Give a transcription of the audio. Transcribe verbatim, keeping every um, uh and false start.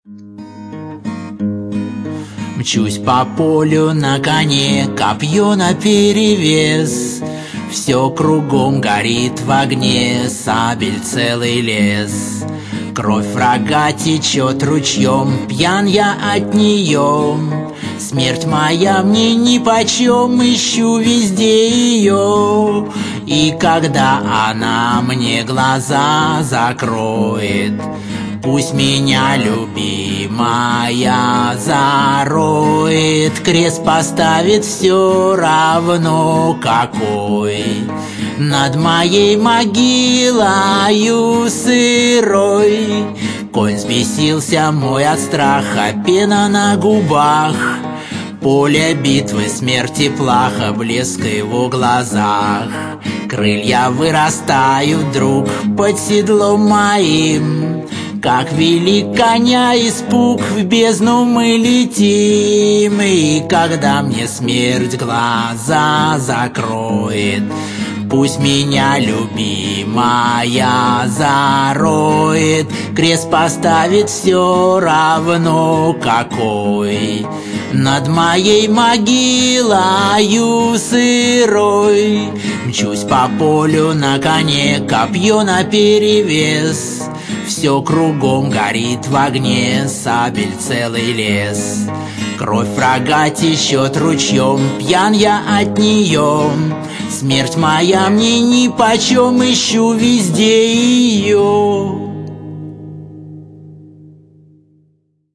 Мчусь по полю на коне, копье наперевес. Все кругом горит в огне, сабель целый лес. Кровь врага течет ручьем, пьян я от нее. Смерть моя мне нипочем, ищу везде ее. И когда она мне глаза закроет, пусть меня любимая зароет. Крест поставит все равно какой над моей могилою сырой. Конь взбесился мой от страха, пена на губах. Поле битвы, смерти плаха, блеск в его глазах. Крылья вырастают вдруг под седлом моим. Как велик коня испуг, в бездну мы летим. И когда мне смерть глаза закроет, пусть меня любимая зароет. Крест поставит все равно какой над моей могилою сырой. Мчусь по полю на коне, копье наперевес. Все кругом горит в огне, сабель целый лес. Кровь врага течет ручьем, пьян я от нее. Смерть моя мне нипочем, ищу везде ее.